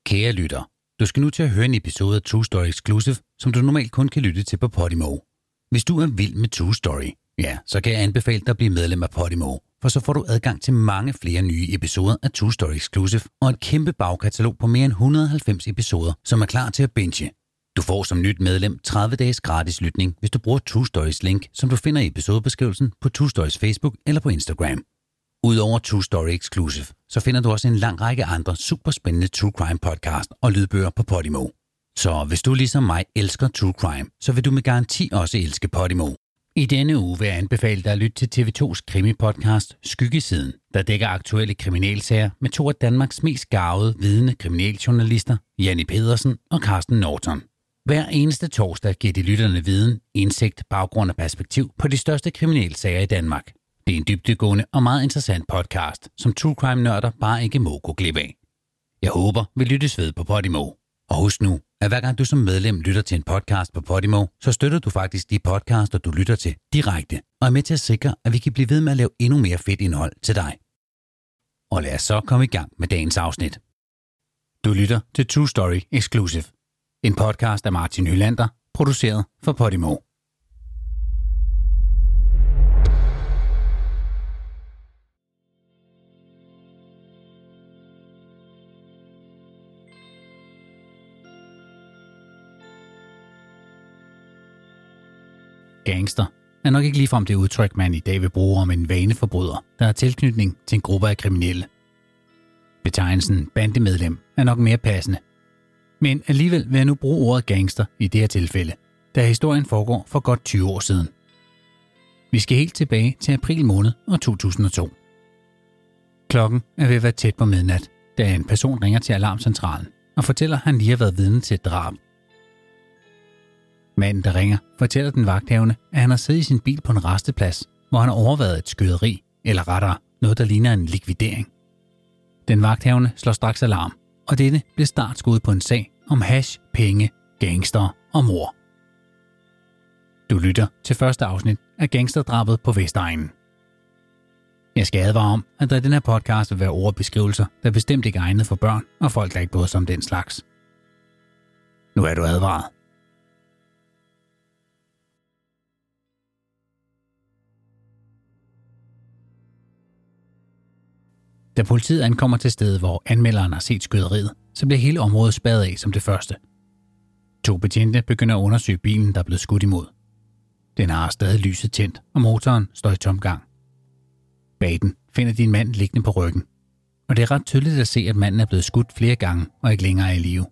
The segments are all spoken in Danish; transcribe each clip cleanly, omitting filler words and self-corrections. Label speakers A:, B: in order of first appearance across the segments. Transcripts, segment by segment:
A: Kære lytter, du skal nu til at høre en episode af True Story Exclusive, som du normalt kun kan lytte til på Podimo. Hvis du er vild med True Story, så kan jeg anbefale dig at blive medlem af Podimo, for så får du adgang til mange flere nye episoder af True Story Exclusive og et kæmpe bagkatalog på mere end 190 episoder, som er klar til at binge. Du får som nyt medlem 30 dages gratis lytning, hvis du bruger True Stories link, som du finder i episodebeskrivelsen på True Stories Facebook eller på Instagram. Udover True Story Exclusive, så finder du også en lang række andre superspændende True Crime podcast og lydbøger på Podimo. Så hvis du ligesom mig elsker True Crime, så vil du med garanti også elske Podimo. I denne uge vil jeg anbefale dig at lytte til TV2's krimi-podcast Skyggesiden, der dækker aktuelle kriminalsager med to af Danmarks mest garvede vidende kriminaljournalister, Janni Pedersen og Carsten Norton. Hver eneste torsdag giver de lytterne viden, indsigt, baggrund og perspektiv på de største kriminalsager i Danmark. Det er en dybdegående og meget interessant podcast, som True Crime-nørder bare ikke må gå glip af. Jeg håber, vi lyttes ved på Podimo. Og husk nu, at hver gang du som medlem lytter til en podcast på Podimo, så støtter du faktisk de podcaster, du lytter til direkte, og er med til at sikre, at vi kan blive ved med at lave endnu mere fedt indhold til dig. Og lad os så komme i gang med dagens afsnit. Du lytter til True Story Exclusive, en podcast af Martin Hylander, produceret for Podimo. Gangster er nok ikke ligefrem det udtryk, man i dag vil bruge om en vaneforbryder, der har tilknytning til en gruppe af kriminelle. Betegnelsen bandemedlem er nok mere passende. Men alligevel vil jeg nu bruge ordet gangster i det her tilfælde, da historien foregår for godt 20 år siden. Vi skal helt tilbage til april måned år 2002. Klokken er ved at være tæt på midnat, da en person ringer til alarmcentralen og fortæller, at han lige har været vidne til et drab. Manden, der ringer, fortæller den vagthavende, at han har siddet i sin bil på en rasteplads, hvor han har overværet et skyderi, eller rettere noget, der ligner en likvidering. Den vagthavende slår straks alarm, og dette bliver startskuddet på en sag om hash, penge, gangster og mord. Du lytter til første afsnit af Gangsterdrabet på Vestegnen. Jeg skal advare om, at der i den her podcast vil være ord og beskrivelser, der bestemt ikke er egnet for børn og folk, der ikke bryder sig om den slags. Nu er du advaret. Da politiet ankommer til stedet, hvor anmelderen har set skyderiet, så bliver hele området spadet af som det første. 2 betjente begynder at undersøge bilen, der er blevet skudt imod. Den har stadig lyset tændt, og motoren står i tomgang. Bag den finder de en mand liggende på ryggen, og det er ret tydeligt at se, at manden er blevet skudt flere gange og ikke længere er i live.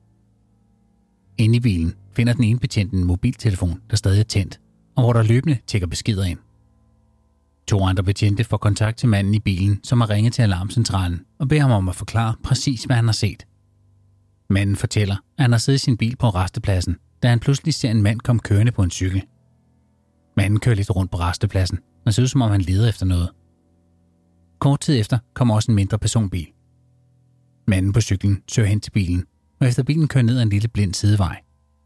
A: Inde i bilen finder den ene betjent en mobiltelefon, der stadig er tændt, og hvor der løbende tikker beskeder ind. 2 andre betjente får kontakt til manden i bilen, som har ringet til alarmcentralen og beder ham om at forklare præcis, hvad han har set. Manden fortæller, at han har siddet i sin bil på rastepladsen, da han pludselig ser en mand komme kørende på en cykel. Manden kører lidt rundt på rastepladsen og ser ud, som om han leder efter noget. Kort tid efter kommer også en mindre personbil. Manden på cyklen søger hen til bilen, og efter bilen kører ned ad en lille blind sidevej.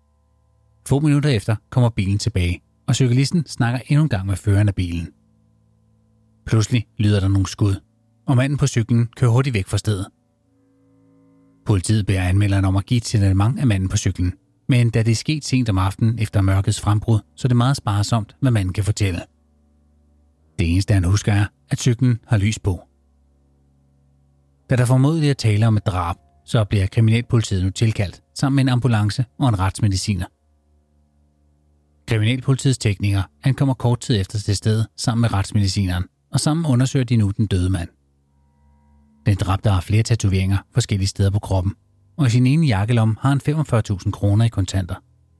A: Få minutter efter kommer bilen tilbage, og cyklisten snakker endnu en gang med føreren af bilen. Pludselig lyder der nogle skud, og manden på cyklen kører hurtigt væk fra stedet. Politiet beder anmelderen om at give et signalement af manden på cyklen, men da det er sket sent om aftenen efter mørkets frembrud, så er det meget sparsomt, hvad manden kan fortælle. Det eneste, han husker, er, at cyklen har lys på. Da der formodentlig er tale om et drab, så bliver kriminalpolitiet nu tilkaldt, sammen med en ambulance og en retsmediciner. Kriminalpolitiets teknikere ankommer kort tid efter til stedet sammen med retsmedicineren, og sammen undersøger de nu den døde mand. Den dræbte har flere tatoveringer forskellige steder på kroppen, og i sin ene jakkelomme har han 45.000 kroner i kontanter.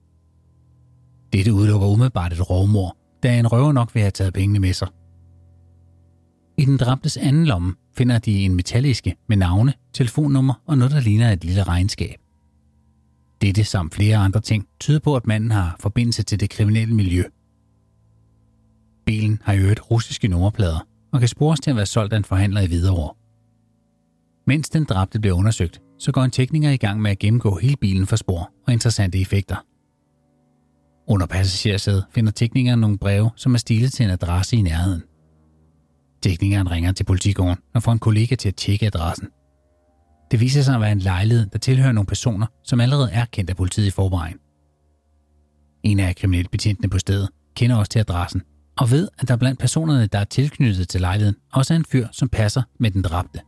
A: Dette udelukker umiddelbart et rovmord, da en røver nok vil have taget pengene med sig. I den dræbtes anden lomme finder de en metalliske med navne, telefonnummer og noget, der ligner et lille regnskab. Dette samt flere andre ting tyder på, at manden har forbindelse til det kriminelle miljø. Bilen har i øvrigt russiske nummerplader og kan spores til at være solgt af en forhandler i Hvidovre. Mens den dræbte bliver undersøgt, så går en tekniker i gang med at gennemgå hele bilen for spor og interessante effekter. Under passagersædet finder teknikeren nogle breve, som er stilet til en adresse i nærheden. Teknikeren ringer til politigården og får en kollega til at tjekke adressen. Det viser sig at være en lejlighed, der tilhører nogle personer, som allerede er kendt af politiet i forvejen. En af kriminalbetjentene på stedet kender også til adressen og ved, at der blandt personerne, der er tilknyttet til lejligheden, også er en fyr, som passer med den dræbte.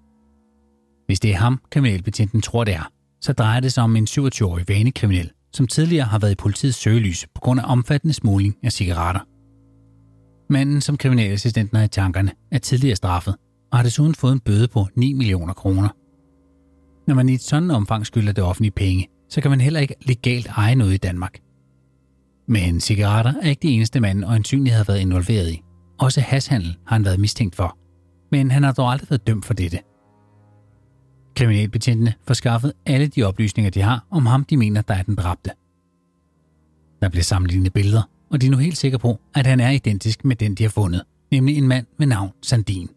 A: Hvis det er ham, kriminalbetjenten tror det er, så drejer det sig om en 27-årig vanekriminel, som tidligere har været i politiets søgelys på grund af omfattende smugling af cigaretter. Manden, som kriminalassistenten har i tankerne, er tidligere straffet og har desuden fået en bøde på 9 millioner kroner. Når man i et sådan omfang skylder det offentlige penge, så kan man heller ikke legalt eje noget i Danmark. Men cigaretter er ikke det eneste manden øjensynligt har været involveret i. Også hashhandel har han været mistænkt for, men han har dog aldrig været dømt for dette. Kriminalbetjentene får skaffet alle de oplysninger, de har om ham, de mener, der er den dræbte. Der bliver sammenlignet billeder, og de er nu helt sikre på, at han er identisk med den, de har fundet, nemlig en mand med navn Sandin.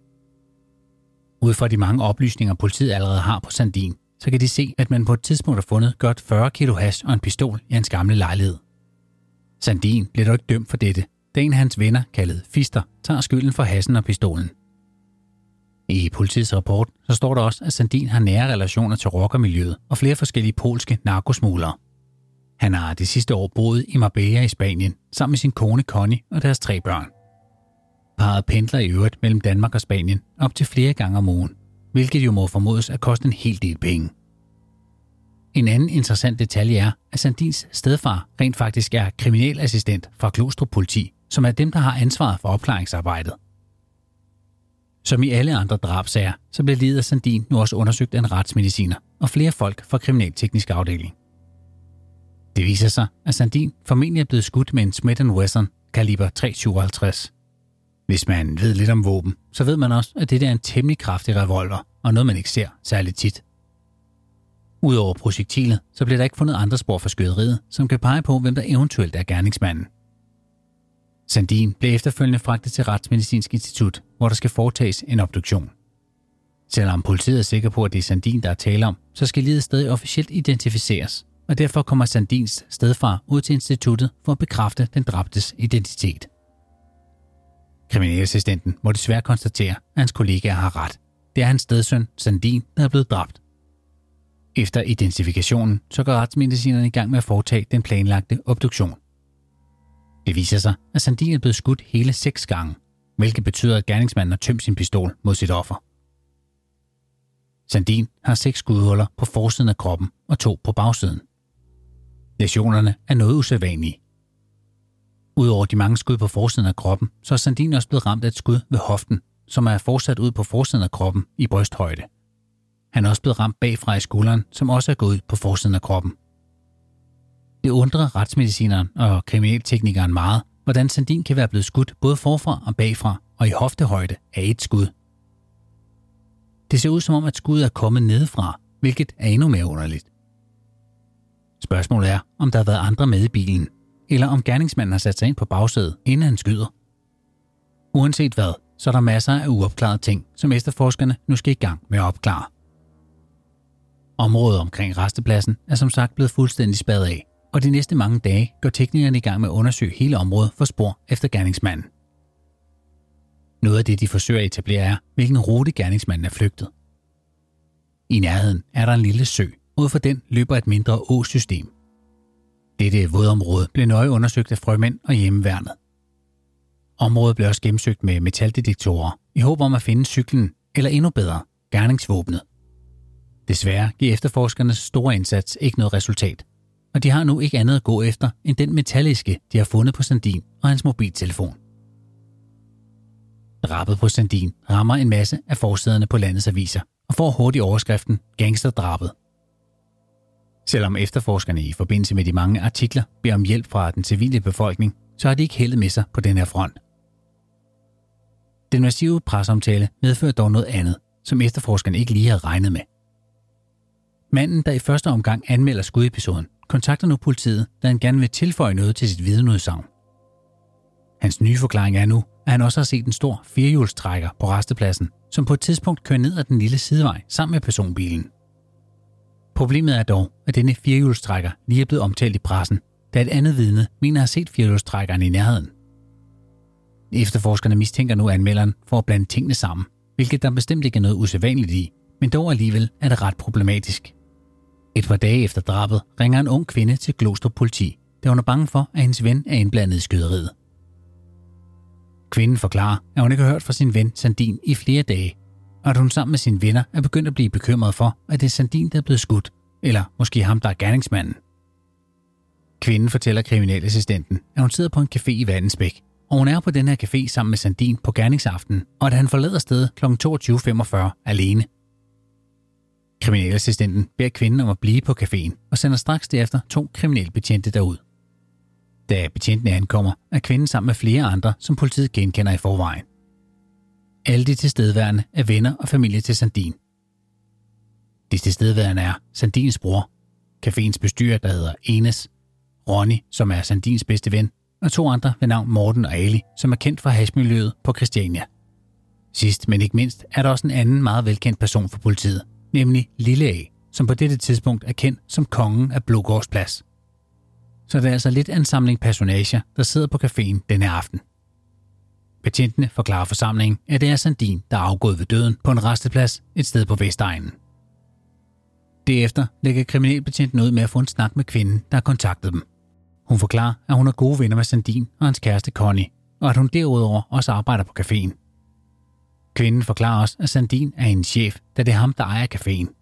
A: Ud fra de mange oplysninger, politiet allerede har på Sandin, så kan de se, at man på et tidspunkt har fundet godt 40 kilo hash og en pistol i hans gamle lejlighed. Sandin blev dog ikke dømt for dette, da en af hans venner, kaldet Fister, tager skylden for hassen og pistolen. I politiets rapport så står der også, at Sandin har nære relationer til rockermiljøet og flere forskellige polske narkosmuglere. Han har det sidste år boet i Marbella i Spanien sammen med sin kone Connie og deres 3 børn. Parret pendler i øvrigt mellem Danmark og Spanien op til flere gange om ugen, hvilket jo må formodes at koste en hel del penge. En anden interessant detalje er, at Sandins stedfar rent faktisk er kriminalassistent fra Glostrup Politi, som er dem, der har ansvaret for opklaringsarbejdet. Som i alle andre drabsager, så bliver livet af Sandin nu også undersøgt af en retsmediciner og flere folk fra kriminalteknisk afdeling. Det viser sig, at Sandin formentlig er blevet skudt med en Smith & Wesson kaliber .357. Hvis man ved lidt om våben, så ved man også, at det er en temmelig kraftig revolver og noget, man ikke ser særligt tit. Udover projektilet, så bliver der ikke fundet andre spor for skyderiet, som kan pege på, hvem der eventuelt er gerningsmanden. Sandin blev efterfølgende fragtet til Retsmedicinsk Institut, hvor der skal foretages en obduktion. Selvom politiet er sikker på, at det er Sandin, der er tale om, så skal liget stadig officielt identificeres, og derfor kommer Sandins stedfar ud til instituttet for at bekræfte den dræbtes identitet. Kriminalassistenten må desværre konstatere, at hans kollegaer har ret. Det er hans stedsøn, Sandin, der er blevet dræbt. Efter identifikationen, så går retsmedicinerne i gang med at foretage den planlagte obduktion. Det viser sig, at Sandin er blevet skudt hele 6 gange, hvilket betyder, at gerningsmanden har tømt sin pistol mod sit offer. Sandin har 6 skudhuller på forsiden af kroppen og 2 på bagsiden. Læsionerne er noget usædvanlige. Udover de mange skud på forsiden af kroppen, så er Sandin også blevet ramt af et skud ved hoften, som er fortsat ud på forsiden af kroppen i brysthøjde. Han er også blevet ramt bagfra i skulderen, som også er gået ud på forsiden af kroppen. Det undrer retsmedicineren og kriminalteknikeren meget, hvordan Sandin kan være blevet skudt både forfra og bagfra og i hoftehøjde af et skud. Det ser ud som om, at skuddet er kommet nedefra, hvilket er endnu mere underligt. Spørgsmålet er, om der har været andre med i bilen, eller om gerningsmanden har sat sig ind på bagsædet, inden han skyder. Uanset hvad, så er der masser af uopklarede ting, som efterforskerne nu skal i gang med at opklare. Området omkring rastepladsen er som sagt blevet fuldstændig spadet af, og de næste mange dage går teknikerne i gang med at undersøge hele området for spor efter gerningsmanden. Noget af det, de forsøger at etablere, er, hvilken rute gerningsmanden er flygtet. I nærheden er der en lille sø, ud for den løber et mindre åsystem. Dette vådområde blev nøje undersøgt af frømænd og hjemmeværnet. Området blev også gennemsøgt med metaldetektorer, i håb om at finde cyklen, eller endnu bedre, gerningsvåbnet. Desværre giver efterforskernes store indsats ikke noget resultat, og de har nu ikke andet at gå efter end den metalliske, de har fundet på Sandin og hans mobiltelefon. Drabet på Sandin rammer en masse af forsiderne på landets aviser og får hurtigt overskriften Gangsterdrabet. Selvom efterforskerne i forbindelse med de mange artikler beder om hjælp fra den civile befolkning, så har de ikke heldet med sig på den her front. Den massive presseomtale medfører dog noget andet, som efterforskerne ikke lige havde regnet med. Manden, der i første omgang anmelder skudepisoden, kontakter nu politiet, da han gerne vil tilføje noget til sit vidneudsagn. Hans nye forklaring er nu, at han også har set en stor firehjulstrækker på rastepladsen, som på et tidspunkt kører ned ad den lille sidevej sammen med personbilen. Problemet er dog, at denne firehjulstrækker lige er blevet omtalt i pressen, da et andet vidne mener at have set firehjulstrækkeren i nærheden. Efterforskerne mistænker nu anmelderen for at blande tingene sammen, hvilket der bestemt ikke er noget usædvanligt i, men dog alligevel er det ret problematisk. Et par dage efter drabet ringer en ung kvinde til Glostrup politi, da hun er bange for, at hendes ven er indblandet i skyderiet. Kvinden forklarer, at hun ikke har hørt fra sin ven Sandin i flere dage, og at hun sammen med sine venner er begyndt at blive bekymret for, at det er Sandin, der er blevet skudt, eller måske ham, der er gerningsmanden. Kvinden fortæller kriminalassistenten, at hun sidder på en café i Vallensbæk, og hun er på den her café sammen med Sandin på gerningsaftenen, og at han forlader stedet kl. 22.45 alene. Kriminalassistenten beder kvinden om at blive på caféen og sender straks derefter 2 kriminalbetjente derud. Da betjentene ankommer, er kvinden sammen med flere andre, som politiet genkender i forvejen. Alle de tilstedeværende er venner og familie til Sandin. De tilstedeværende er Sandins bror, caféens bestyrer, der hedder Enes, Ronny, som er Sandins bedste ven, og 2 andre ved navn Morten og Ali, som er kendt fra hashmiljøet på Christiania. Sidst, men ikke mindst, er der også en anden meget velkendt person for politiet, nemlig Lille A, som på dette tidspunkt er kendt som kongen af Blågårdsplads. Så det er altså lidt af en samling personager, der sidder på caféen denne aften. Betjentene forklarer forsamlingen, at det er Sandin, der er afgået ved døden på en resteplads et sted på Vestegnen. Derefter lægger kriminalbetjenten ud med at få en snak med kvinden, der har kontaktet dem. Hun forklarer, at hun er gode venner med Sandin og hans kæreste Connie, og at hun derudover også arbejder på caféen. Kvinden forklarer også, at Sandin er en chef, da det er ham, der ejer caféen.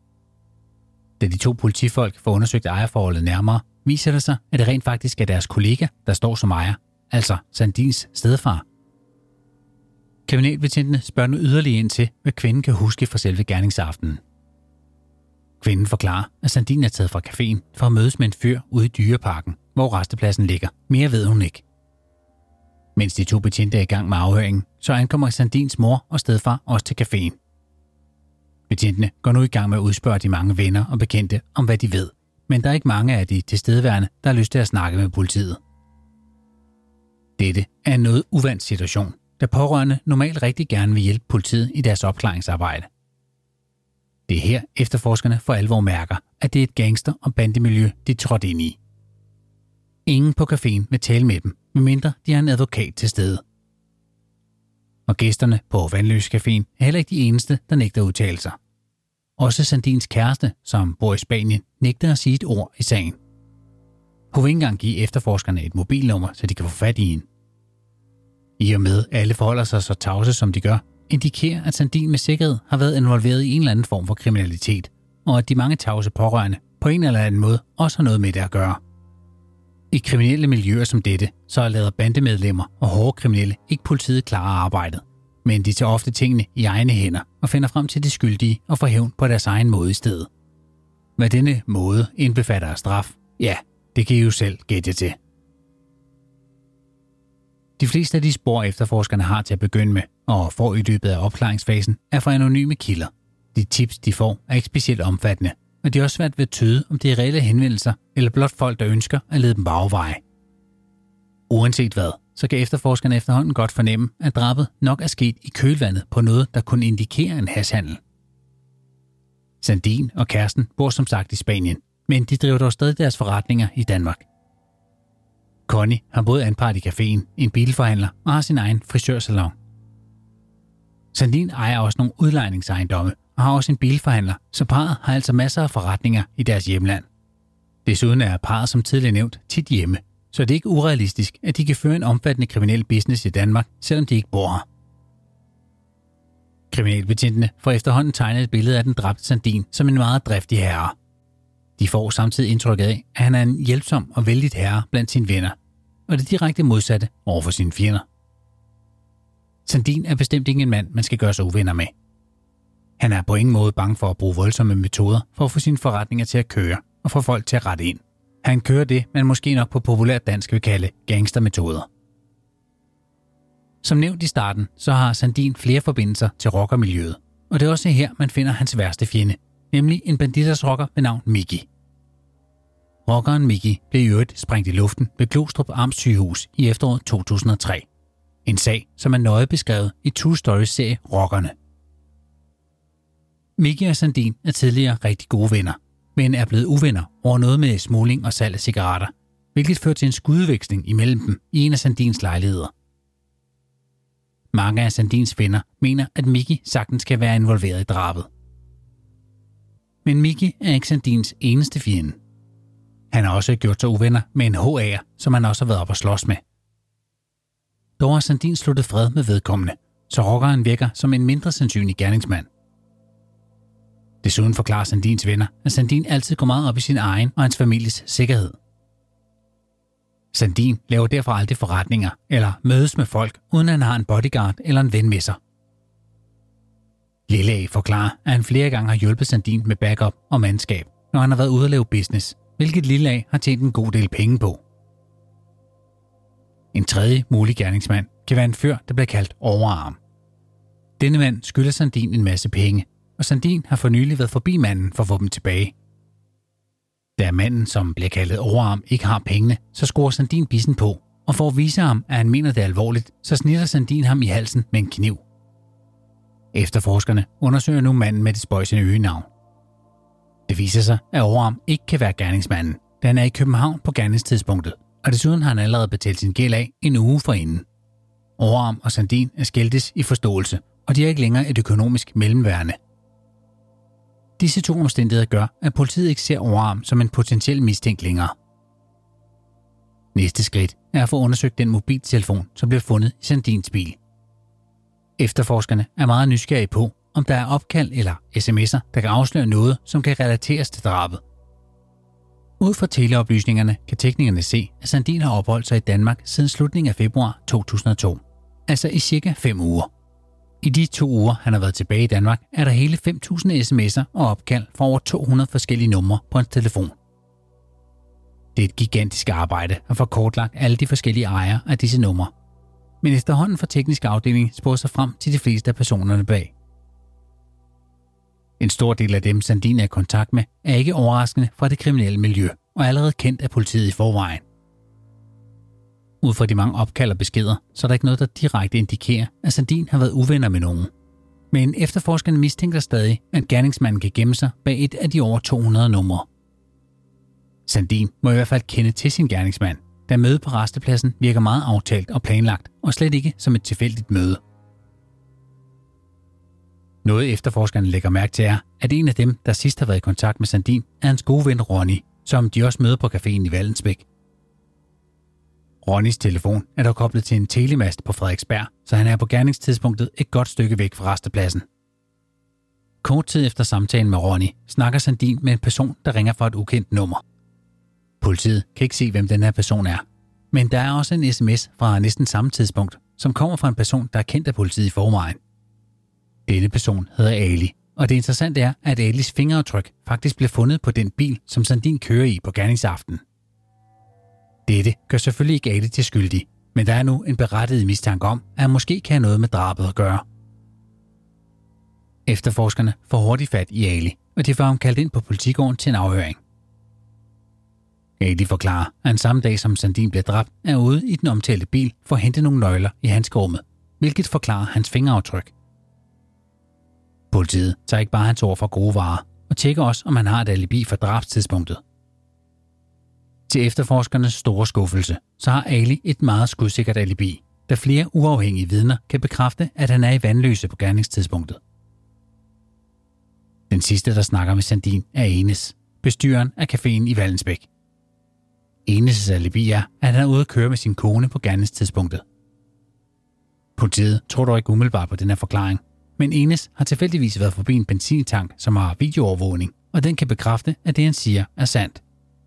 A: Da de 2 politifolk får undersøgt ejerforholdet nærmere, viser det sig, at det rent faktisk er deres kollega, der står som ejer, altså Sandins stedfar. Kriminalbetjentene spørger nu yderligere ind til, hvad kvinden kan huske fra selve gerningsaftenen. Kvinden forklarer, at Sandin er taget fra caféen for at mødes med en fyr ude i Dyreparken, hvor rastepladsen ligger. Mere ved hun ikke. Mens de 2 betjente er i gang med afhøringen, så ankommer Sandins mor og stedfar også til caféen. Betjentene går nu i gang med at udspørge de mange venner og bekendte om, hvad de ved, men der er ikke mange af de tilstedeværende, der har lyst til at snakke med politiet. Dette er en noget uvant situation, da pårørende normalt rigtig gerne vil hjælpe politiet i deres opklaringsarbejde. Det er her efterforskerne for alvor mærker, at det er et gangster- og bandemiljø, de trådte ind i. Ingen på caféen vil tale med dem, medmindre de har en advokat til stede. Og gæsterne på Vandløs-caféen er heller ikke de eneste, der nægter at udtale sig. Også Sandins kæreste, som bor i Spanien, nægter at sige et ord i sagen. Hun vil ikke engang give efterforskerne et mobilnummer, så de kan få fat i hende. I og med, at alle forholder sig så tavse, som de gør, indikerer, at Sandin med sikkerhed har været involveret i en eller anden form for kriminalitet, og at de mange tavse pårørende på en eller anden måde også har noget med det at gøre. I kriminelle miljøer som dette, så lader bandemedlemmer og hårde kriminelle ikke politiet klare arbejdet, men de tager ofte tingene i egne hænder og finder frem til de skyldige og får hævn på deres egen måde i stedet. Hvad denne måde indbefatter af straf, ja, det kan I jo selv gætte til. De fleste af de spor, efterforskerne har til at begynde med og får i løbet af opklaringsfasen, er fra anonyme kilder. De tips, de får, er ikke specielt omfattende, og det er også svært ved at tyde, om det er reelle henvendelser eller blot folk, der ønsker at lede dem på afveje. Uanset hvad, så kan efterforskerne efterhånden godt fornemme, at drabet nok er sket i kølvandet på noget, der kunne indikere en hashhandel. Sandin og kæresten bor som sagt i Spanien, men de driver dog stadig deres forretninger i Danmark. Connie har både anpart i caféen, en bilforhandler og har sin egen frisørsalon. Sandin ejer også nogle udlejningsejendomme og har også en bilforhandler, så parret har altså masser af forretninger i deres hjemland. Desuden er parret som tidligere nævnt tit hjemme, så det er ikke urealistisk, at de kan føre en omfattende kriminel business i Danmark, selvom de ikke bor her. Kriminalbetjentene får efterhånden tegnet et billede af den dræbte Sandin som en meget driftig herre. De får samtidig indtrykket af, at han er en hjælpsom og vældigt herre blandt sine venner, og det direkte modsatte over for sine fjender. Sandin er bestemt ikke en mand, man skal gøre sig uvenner med. Han er på ingen måde bange for at bruge voldsomme metoder for at få sine forretninger til at køre og få folk til at rette ind. Han kører det, man måske nok på populært dansk vil kalde gangstermetoder. Som nævnt i starten, så har Sandin flere forbindelser til rockermiljøet, og det er også her, man finder hans værste fjende, nemlig en banditersrocker ved navn Mickey. Rockeren Mickey blev i øvrigt sprængt i luften ved Glostrup Amtssygehus i efteråret 2003. En sag, som er nøje beskrevet i True Stories-serie Rockerne. Mickey og Sandin er tidligere rigtig gode venner, men er blevet uvenner over noget med smugling og salg af cigaretter, hvilket førte til en skudveksling imellem dem i en af Sandins lejligheder. Mange af Sandins venner mener, at Mickey sagtens kan være involveret i drabet. Men Mickey er ikke Sandins eneste fjende. Han har også gjort sig uvenner med en HA'er, som han også har været op og slås med. Dog har Sandin sluttet fred med vedkommende, så rockeren virker som en mindre sandsynlig gerningsmand. Desuden forklarer Sandins venner, at Sandin altid går meget op i sin egen og hans families sikkerhed. Sandin laver derfor aldrig forretninger eller mødes med folk, uden at han har en bodyguard eller en ven med sig. Lille A forklarer, at han flere gange har hjulpet Sandin med backup og mandskab, når han har været ude at lave business, hvilket Lille A har tjent en god del penge på. En tredje mulig gerningsmand kan være en fyr, der bliver kaldt Overarm. Denne mand skylder Sandin en masse penge, og Sandin har for nylig været forbi manden for at få dem tilbage. Da manden, som bliver kaldet Overarm, ikke har pengene, så skruer Sandin bissen på, og for at vise ham, at han mener det alvorligt, så snitter Sandin ham i halsen med en kniv. Efterforskerne undersøger nu manden med det spøjsende øgenavn. Det viser sig, at Overarm ikke kan være gerningsmanden, da han er i København på gerningstidspunktet, og desuden har han allerede betalt sin gæld af en uge forinden. Overarm og Sandin er skiltes i forståelse, og de er ikke længere et økonomisk mellemværende. Disse to omstændigheder gør, at politiet ikke ser Overarm som en potentiel mistænkt længere. Næste skridt er at få undersøgt den mobiltelefon, som blev fundet i Sandins bil. Efterforskerne er meget nysgerrige på, om der er opkald eller sms'er, der kan afsløre noget, som kan relateres til drabet. Ud fra teleoplysningerne kan teknikerne se, at Sandin har opholdt sig i Danmark siden slutningen af februar 2002, altså i cirka 5 uger. I de 2 uger, han har været tilbage i Danmark, er der hele 5.000 sms'er og opkald fra over 200 forskellige numre på hans telefon. Det er et gigantisk arbejde at få kortlagt alle de forskellige ejere af disse numre. Men efterhånden får teknisk afdeling sporet sig frem til de fleste af personerne bag. En stor del af dem, Sandin er i kontakt med, er ikke overraskende fra det kriminelle miljø og er allerede kendt af politiet i forvejen. Ud fra de mange opkald og beskeder, så er der ikke noget, der direkte indikerer, at Sandin har været uvenner med nogen. Men efterforskerne mistænker stadig, at gerningsmanden kan gemme sig bag et af de over 200 numre. Sandin må i hvert fald kende til sin gerningsmand, da mødet på rastepladsen virker meget aftalt og planlagt, og slet ikke som et tilfældigt møde. Noget efterforskerne lægger mærke til er, at en af dem, der sidst har været i kontakt med Sandin, er hans gode ven Ronny, som de også møder på caféen i Vallensbæk. Ronnys telefon er dog koblet til en telemast på Frederiksberg, så han er på gerningstidspunktet et godt stykke væk fra rastepladsen. Kort tid efter samtalen med Ronny snakker Sandin med en person, der ringer fra et ukendt nummer. Politiet kan ikke se, hvem den her person er, men der er også en sms fra næsten samme tidspunkt, som kommer fra en person, der er kendt af politiet i forvejen. Denne person hedder Ali, og det interessante er, at Alis fingeraftryk faktisk blev fundet på den bil, som Sandin kører i på gerningsaften. Dette gør selvfølgelig ikke Ali til skyldig, men der er nu en berettiget mistanke om, at han måske kan have noget med drabet at gøre. Efterforskerne får hurtigt fat i Ali, og de får ham kaldt ind på politigården til en afhøring. Ali forklarer, at han samme dag som Sandin bliver dræbt, er ude i den omtalte bil for at hente nogle nøgler i handskerummet, hvilket forklarer hans fingeraftryk. Politiet tager ikke bare hans ord for gode varer, og tjekker også, om han har et alibi for drabstidspunktet. Til efterforskernes store skuffelse, så har Ali et meget skudsikkert alibi, da flere uafhængige vidner kan bekræfte, at han er i Vanløse på gerningstidspunktet. Den sidste, der snakker med Sandin, er Enes, bestyreren af caféen i Vallensbæk. Enes' alibi er, at han er ude at køre med sin kone på gerningstidspunktet. Politiet tror dog ikke umiddelbart på den her forklaring, men Enes har tilfældigvis været forbi en benzintank, som har videoovervågning, og den kan bekræfte, at det han siger er sandt.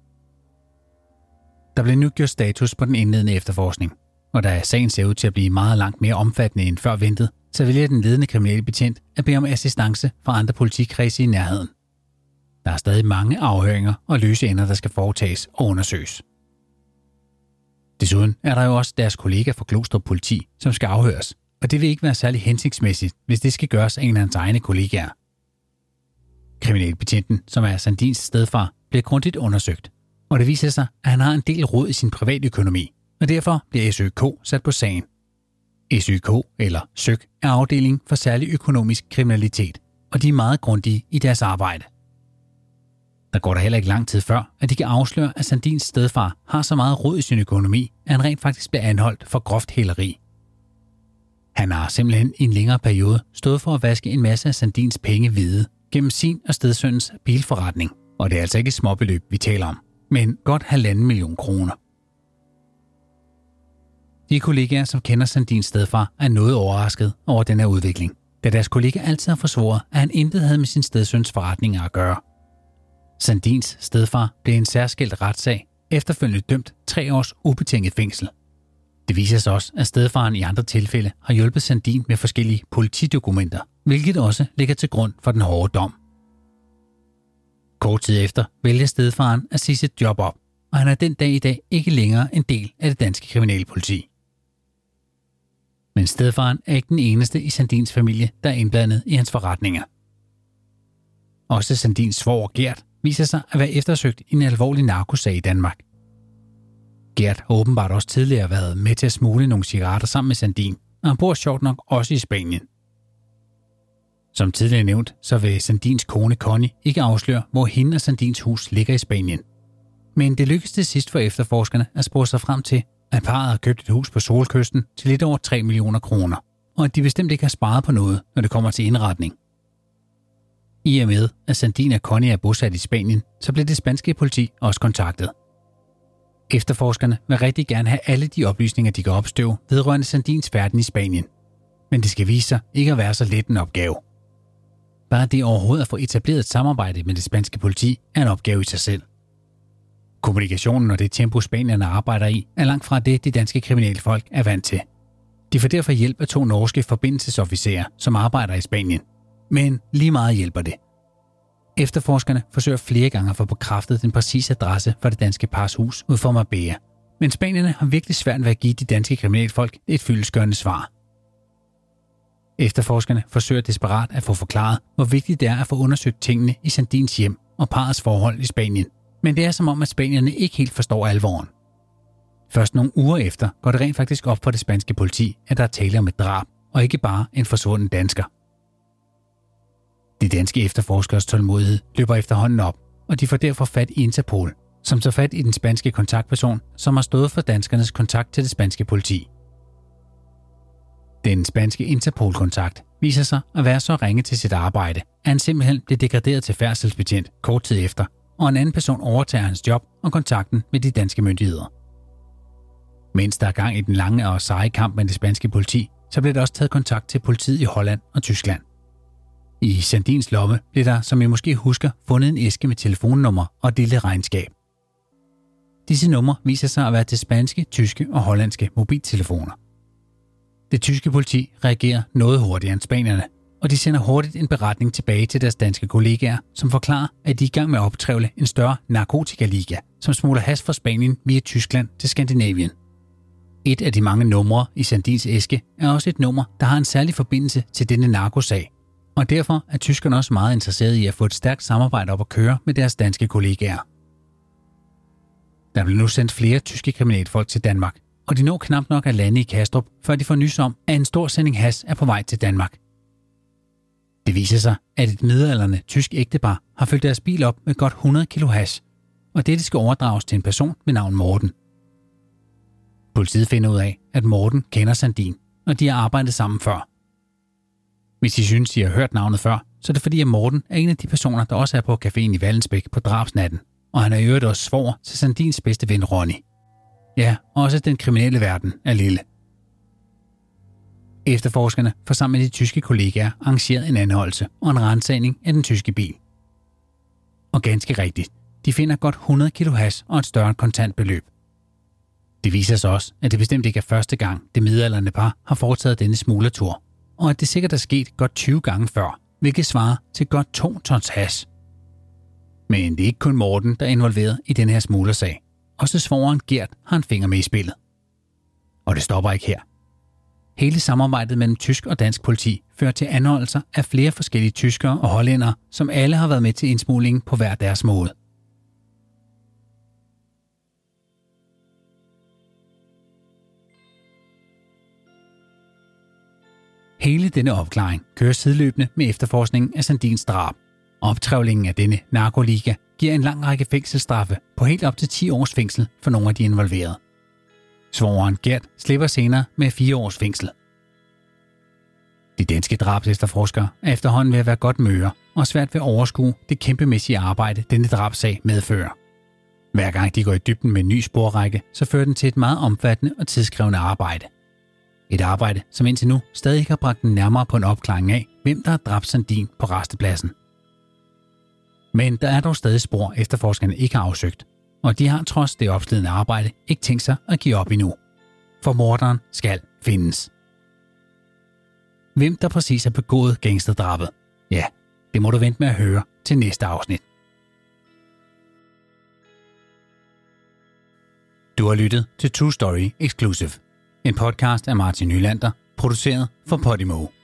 A: Der bliver nu gjort status på den indledende efterforskning, og da sagen ser ud til at blive meget langt mere omfattende end før ventet, så vælger den ledende kriminelle betjent at bede om assistance fra andre politikredse i nærheden. Der er stadig mange afhøringer og løse ender, der skal foretages og undersøges. Desuden er der jo også deres kollega fra Glostrup Politi, som skal afhøres, og det vil ikke være særlig hensigtsmæssigt, hvis det skal gøres af en af hans egne kollegaer. Kriminalbetjenten, som er Sandins stedfar, bliver grundigt undersøgt, og det viser sig, at han har en del rod i sin privatøkonomi, og derfor bliver SØK sat på sagen. SØK, eller SØK, er afdelingen for særlig økonomisk kriminalitet, og de er meget grundige i deres arbejde. Der går der heller ikke lang tid før, at de kan afsløre, at Sandins stedfar har så meget rod i sin økonomi, at han rent faktisk bliver anholdt for groft hæleri. Han har simpelthen i en længere periode stået for at vaske en masse af Sandins penge hvide gennem sin og stedsønnens bilforretning, og det er altså ikke småbeløb, vi taler om, men godt 1,5 million kroner. De kollegaer, som kender Sandins stedfar, er noget overrasket over den her udvikling, da deres kollega altid har forsvoret, at han intet havde med sin stedsøns forretninger at gøre. Sandins stedfar blev i en særskilt retssag efterfølgende dømt 3 års ubetinget fængsel. Det viser sig også, at stedfaren i andre tilfælde har hjulpet Sandin med forskellige politidokumenter, hvilket også ligger til grund for den hårde dom. Kort tid efter vælger stedfaren at sige sit job op, og han er den dag i dag ikke længere en del af det danske kriminalpoliti. Men stedfaren er ikke den eneste i Sandins familie, der er indblandet i hans forretninger. Også Sandins svoger Gert viser sig at være eftersøgt i en alvorlig narkosag i Danmark. Gert har åbenbart også tidligere været med til at smugle nogle cigaretter sammen med Sandin, og han bor sjovt nok også i Spanien. Som tidligere nævnt, så vil Sandins kone Connie ikke afsløre, hvor hende og Sandins hus ligger i Spanien. Men det lykkedes til sidst for efterforskerne at spore sig frem til, at parret har købt et hus på Solkysten til lidt over 3 millioner kroner, og at de bestemt ikke har sparet på noget, når det kommer til indretning. I og med, at Sandin og Connie er bosat i Spanien, så blev det spanske politi også kontaktet. Efterforskerne vil rigtig gerne have alle de oplysninger, de kan opstøve vedrørende Sandins færden i Spanien. Men det skal vise sig ikke at være så let en opgave. Bare det overhovedet at få etableret et samarbejde med det spanske politi er en opgave i sig selv. Kommunikationen og det tempo spanierne arbejder i er langt fra det, de danske kriminalfolk er vant til. De får derfor hjælp af 2 norske forbindelsesofficerer, som arbejder i Spanien. Men lige meget hjælper det. Efterforskerne forsøger flere gange at få bekræftet den præcise adresse for det danske pars hus ud for Marbella. Men spanierne har virkelig svært ved at give de danske kriminalfolk et fyldestgørende svar. Efterforskerne forsøger desperat at få forklaret, hvor vigtigt det er at få undersøgt tingene i Sandins hjem og parrets forhold i Spanien. Men det er som om, at spanierne ikke helt forstår alvoren. Først nogle uger efter går det rent faktisk op for det spanske politi, at der er tale om et drab, og ikke bare en forsvunden dansker. De danske efterforskers tålmodighed løber efterhånden op, og de får derfor fat i Interpol, som tager fat i den spanske kontaktperson, som har stået for danskernes kontakt til det spanske politi. Den spanske Interpol-kontakt viser sig at være så ringe til sit arbejde, at han simpelthen blev degraderet til færdselsbetjent kort tid efter, og en anden person overtager hans job og kontakten med de danske myndigheder. Mens der er gang i den lange og seje kamp med det spanske politi, så blev der også taget kontakt til politiet i Holland og Tyskland. I Sandins lomme blev der, som I måske husker, fundet en æske med telefonnummer og et lille regnskab. Disse numre viser sig at være til spanske, tyske og hollandske mobiltelefoner. Det tyske politi reagerer noget hurtigere end spanierne, og de sender hurtigt en beretning tilbage til deres danske kollegaer, som forklarer, at de er i gang med at optrævle en større narkotikaliga, som smugler hash fra Spanien via Tyskland til Skandinavien. Et af de mange numre i Sandins æske er også et nummer, der har en særlig forbindelse til denne narkosag, og derfor er tyskerne også meget interesserede i at få et stærkt samarbejde op at køre med deres danske kollegaer. Der bliver nu sendt flere tyske kriminalfolk til Danmark, og de når knap nok at lande i Kastrup, før de får nys om, at en stor sending hash er på vej til Danmark. Det viser sig, at et midaldrende tysk ægtepar har fyldt deres bil op med godt 100 kilo hash, og dette skal overdrages til en person med navn Morten. Politiet finder ud af, at Morten kender Sandin, og de har arbejdet sammen før. Hvis I synes, I har hørt navnet før, så er det fordi, at Morten er en af de personer, der også er på caféen i Vallensbæk på drabsnatten, og han er i øvrigt også svoger til Sandins bedste ven Ronny. Ja, også den kriminelle verden er lille. Efterforskerne får sammen med de tyske kollegaer arrangeret en anholdelse og en ransagning af den tyske bil. Og ganske rigtigt, de finder godt 100 kilo hash og et større kontantbeløb. Det viser sig også, at det bestemt ikke er første gang, det midaldrende par har foretaget denne smuglertur, og at det sikkert er sket godt 20 gange før, hvilket svarer til godt 2 tons hash. Men det er ikke kun Morten, der er involveret i den her smuglersag. Også svogeren Gert har en finger med i spillet. Og det stopper ikke her. Hele samarbejdet mellem tysk og dansk politi fører til anholdelser af flere forskellige tyskere og hollændere, som alle har været med til indsmuglingen på hver deres måde. Hele denne opklaring kører sideløbende med efterforskningen af Sandins drab. Optrævlingen af denne narkoliga giver en lang række fængselsstraffe på helt op til 10 års fængsel for nogle af de involverede. Svogeren Gert slipper senere med 4 års fængsel. De De danske drabsefterforskere er efterhånden ved at være godt møre og svært ved at overskue det kæmpemæssige arbejde, denne drabsag medfører. Hver gang de går i dybden med en ny sporrække, så fører den til et meget omfattende og tidskrævende arbejde. Et arbejde, som indtil nu stadig ikke har bragt den nærmere på en opklaring af, hvem der har dræbt Sandin på rastepladsen. Men der er dog stadig spor, efterforskerne ikke har afsøgt, og de har trods det opslidende arbejde ikke tænkt sig at give op endnu. For morderen skal findes. Hvem der præcis har begået gangsterdrabet? Ja, det må du vente med at høre til næste afsnit. Du har lyttet til True Story Exclusive, en podcast af Martin Nylander, produceret for Podimo.